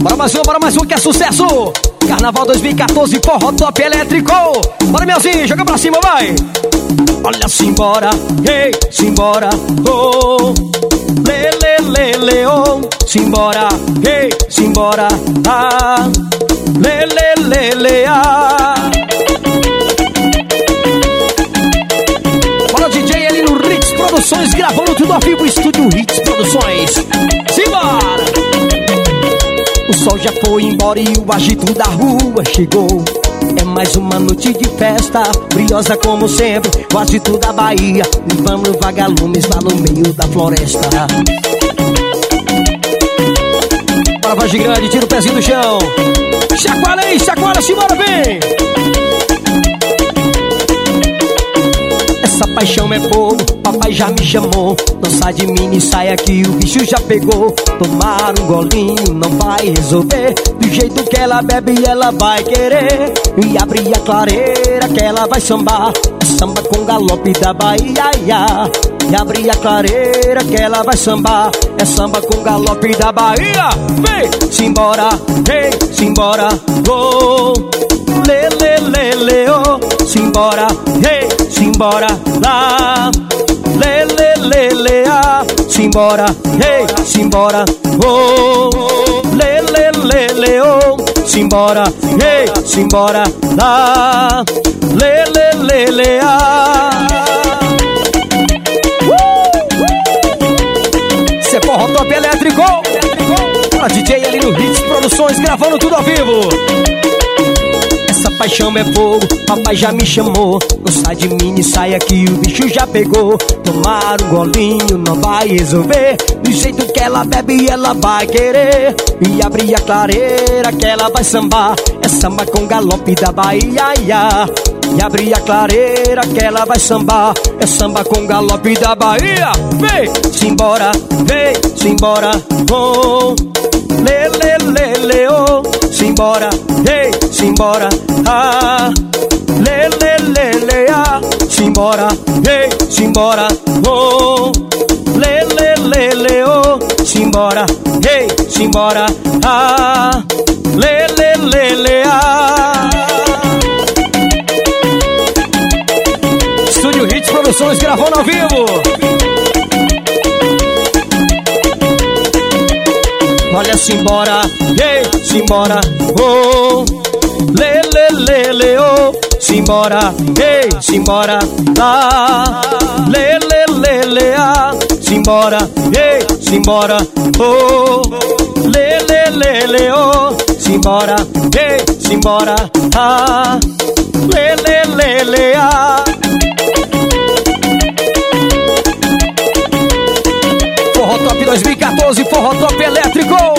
Bora mais um que é sucesso. Carnaval 2014, forró top elétrico. Bora, Melzinho, joga pra cima, vai. Olha, simbora, hey, simbora, oh. Lê, lê, lê, lê, oh. Simbora, hey, simbora, ah. Lê, lê, lê, lê, ah. Bora, DJ ali no Hits Produções, gravando tudo ao vivo, Estúdio Hits Produções. Simbora! O sol já foi embora e o agito da rua chegou. É mais uma noite de festa, briosa como sempre, o agito da Bahia. Vamos vagalumes lá no meio da floresta. Bora, voz gigante, tira o pezinho do chão. Chacoalha aí, chacoalha, simbora, vem! Essa paixão é fogo, papai já me chamou. Não sai de mim, sai aqui, o bicho já pegou. Tomar um golinho não vai resolver. Do jeito que ela bebe, ela vai querer. E abrir a clareira que ela vai sambar. É samba com galope da Bahia, ia. E abrir a clareira que ela vai sambar. É samba com galope da Bahia. Vem, simbora, hey, simbora, go. Lê, lê, lê, lê, oh. Simbora, hey, simbora, lá. Lê, lê, lê, lê, ah. Simbora, hey, simbora, oh. Lê, lê, lê, lê, oh. Simbora, hey, simbora, lá. Lê, lê, lê, lê, ah. Cê forró top elétrico. Pra DJ ali no Hits Produções, gravando tudo ao vivo. Essa paixão é fogo, papai já me chamou. Não sai de mim, sai aqui, o bicho já pegou. Tomar um golinho não vai resolver. Do jeito que ela bebe, ela vai querer. E abrir a clareira que ela vai sambar. É samba com galope da Bahia, ia. E abrir a clareira que ela vai sambar. É samba com galope da Bahia. Vem, simbora, oh. Lê, lê, lê, lê, oh. Simbora, hey, simbora, ah. Lê, lê, lê, lê, ah. Simbora, hey, simbora, oh. Lê, lê, lê, lê, oh. Simbora, hey, simbora, ah. Lê, lê, lê, lê, ah. Estúdio Hits Produções, gravando ao vivo. Olha, simbora, hey, simbora, oh. Lê, lê, lê, lê, oh. Simbora, hey, simbora, lá. Lê, lê, lê, lê, ah. Simbora, hey, simbora, oh. Lê, lê, lê, lê, oh. Simbora, hey, simbora, ah. Lê, lê, lê, lê, ah. Forró Top 2014, Forró Top Elétrico.